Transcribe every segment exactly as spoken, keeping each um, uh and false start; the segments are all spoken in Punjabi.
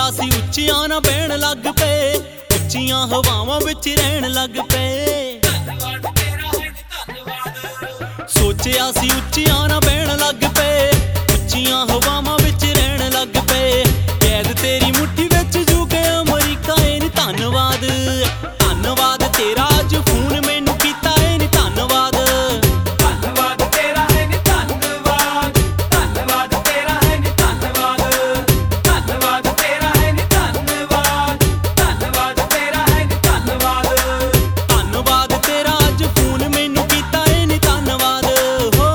ਸੋਚਿਆ ਸੀ ਉੱਚੀਆਂ ਨਾ ਬਹਿਣ ਲੱਗ ਪਏ, ਉੱਚੀਆਂ ਹਵਾਵਾਂ ਵਿੱਚ ਰਹਿਣ ਲੱਗ ਪਏ। ਧੰਨਵਾਦ ਤੇਰਾ ਹੈ ਨੀ ਧੰਨਵਾਦ। ਸੋਚਿਆ ਸੀ ਉੱਚੀਆਂ ਨਾ ਬਹਿਣ ਲੱਗ ਪਏ, ਉੱਚੀਆਂ ਹਵਾਵਾਂ ਵਿੱਚ ਰਹਿਣ ਲੱਗ ਪਏ। ਕੈਦ ਤੇਰੀ ਮੁੱਠੀ ਵਿੱਚ ਜੂ ਕੇ ਅਮਰੀਕਾ ਏ ਨੀ ਧੰਨਵਾਦ। ਧੰਨਵਾਦ ਤੇਰਾ ਅੱਜ ਫੋਨ ਮੈਨੂੰ ਕੀਤਾ ਏ ਨੀ ਧੰਨਵਾਦ। ਧੰਨਵਾਦ ਤੇਰਾ ਹੈ ਨੀ ਧੰਨਵਾਦ। ਧੰਨਵਾਦ ਤੇਰਾ ਹੈ ਨੀ ਧੰਨਵਾਦ। ਧੰਨਵਾਦ ਤੇਰਾ ਹੈ ਨੀ ਧੰਨਵਾਦ। ਧੰਨਵਾਦ ਤੇਰਾ ਹੈ ਨੀ ਧੰਨਵਾਦ। ਧੰਨਵਾਦ ਤੇਰਾ ਅੱਜ ਫੋਨ ਮੈਨੂੰ ਕੀਤਾ ਏ ਨੀ ਧੰਨਵਾਦ। ਹੋ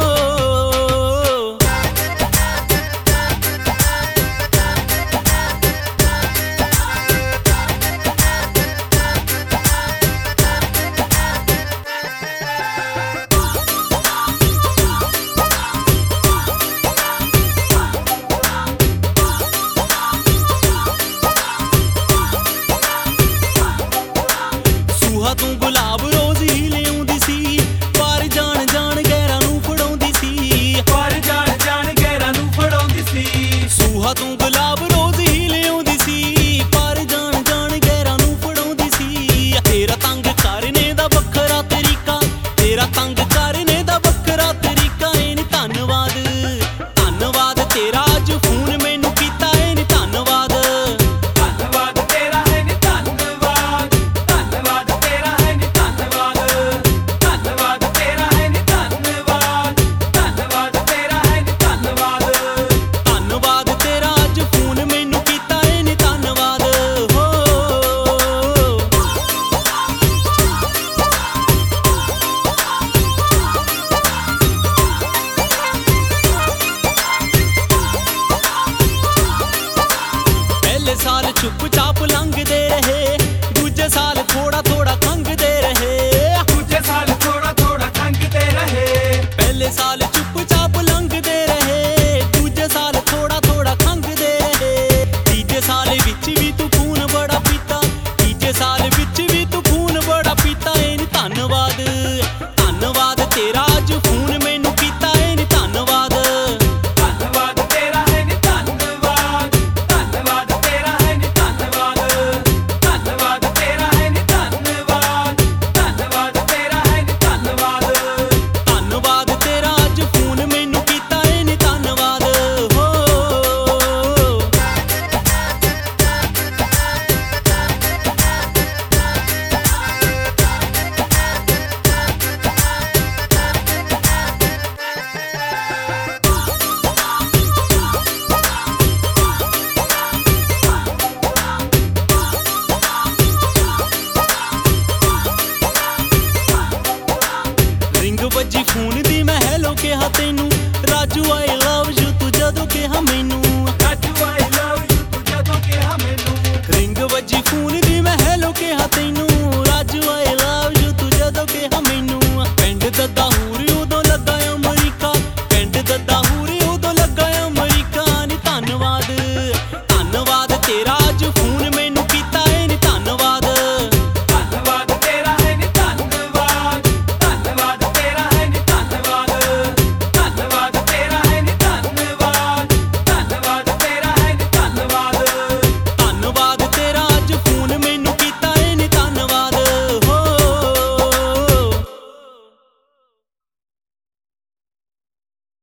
ਸੂਹਾ ਤੂੰ ਗੁਲਾਬ ਰੋਜ਼ ਹੀ ਲਿਆਉਂਦੀ ਸੀ, ਪਰ ਜਾਣ ਜਾਣ ਗਹਿਰਾਂ ਨੂੰ ਫੜਾਉਂਦੀ ਸੀ। ਪਰ ਜਾਣ ਜਾਣ ਗਹਿਰਾਂ ਨੂੰ ਫੜਾਉਂਦੀ ਸੀ। ਸੂਹਾ ਤੂੰ ਗੁਲਾਬ ਰੋਜ਼ ਹੀ ਲਿਆਉਂਦੀ ਸੀ, ਪਰ ਜਾਣ ਜਾਣ ਗਹਿਰਾਂ ਨੂੰ ਫੜਾਉਂਦੀ ਸੀ। ਤੇਰਾ ਤੰਗ ਕਰਨੇ ਦਾ ਵੱਖਰਾ ਤਰੀਕਾ, ਤੇਰਾ ਤੰਗ ਕਰਨੇ ਦਾ ਵੱਖਰਾ ਤਰੀਕਾ ਏ ਨੀ ਧੰਨਵਾਦ। ਧੰਨਵਾਦ ਤੇਰਾ ਅੱਜ ਫੋਨ ਮੈਨੂੰ ਕੀਤਾ ਏ ਨੀ ਧੰਨਵਾਦ। ਧੰਨਵਾਦ ਤੇਰਾ ਹੈ ਨੀ ਧੰਨਵਾਦ। ਧੰਨਵਾਦ ਤੇਰਾ ਹੈ ਨੀ ਧੰਨਵਾਦ। ਧੰਨਵਾਦ ਤੇਰਾ ਹੈ ਨੀ ਧੰਨਵਾਦ। ਧੰਨਵਾਦ ਤੇਰਾ ਹੈ ਨੀ ਧੰਨਵਾਦ। ਧੰਨਵਾਦ ਤੇਰਾ ਅੱਜ ਫੋਨ ਮੈਨੂੰ ਕੀਤਾ ਏ ਨੀ ਧੰਨਵਾਦ। ਹੋ ਪਹਿਲੇ ਸਾਲ ਚੁੱਪ ਚਾਪ ਲੰਘਦੇ ਰਹੇ, ਦੂਜੇ ਸਾਲ ਥੋੜਾ ਥੋੜਾ ਖੰਘਦੇ ਰਹੇ। ਦੂਜੇ ਸਾਲ ਥੋੜਾ ਥੋੜਾ ਖੰਘਦੇ ਰਹੇ। ਪਹਿਲੇ ਸਾਲ ਚੁੱਪ ਚਾਪ ਲੰਘਦੇ ਰਹੇ, ਦੂਜੇ ਸਾਲ ਥੋੜਾ ਥੋੜਾ ਖੰਘਦੇ ਰਹੇ। ਤੀਜੇ ਸਾਲ ਵਿੱਚ ਵੀ ਤੂੰ ਖੂਨ ਬੜਾ ਪੀਤਾ, ਤੀਜੇ ਸਾਲ ਵਿੱਚ ਵੀ ਤੂੰ ਖੂਨ ਬੜਾ ਪੀਤਾ ਏ ਨੀ ਧੰਨਵਾਦ। ਧੰਨਵਾਦ ਤੇਰਾ ਅੱਜ ਫੋਨ ਮੈਨੂੰ ਕੀਤਾ ਏ ਨੀ ਧੰਨਵਾਦ। ਧੰਨਵਾਦ ਤੇਰਾ ਹੈ ਨੀ ਧੰਨਵਾਦ। ਧੰਨਵਾਦ ਤੇਰਾ ਹੈ ਨੀ ਧੰਨਵਾਦ। ਧੰਨਵਾਦ ਤੇਰਾ ਹੈ ਨੀ ਧੰਨਵਾਦ। ਧੰਨਵਾਦ ਤੇਰਾ ਹੈ ਨੀ ਧੰਨਵਾਦ। ਧੰਨਵਾਦ ਤੇਰਾ ਅੱਜ ਫੋਨ ਮੈਨੂੰ ਕੀਤਾ ਏ ਨੀ ਧੰਨਵਾਦ। ਹੋ ਰਿੰਗ ਵੱਜੀ ਫੋਨ ਦੀ ਮੈਂ ਹੈਲੋ ਕਿਹਾ ਤੈਨੂੰ, ਰਾਜੂ ਆਈ ਲਵ ਯੂ ਤੂੰ ਜਦੋਂ ਕਿਹਾ ਮੈਨੂੰ।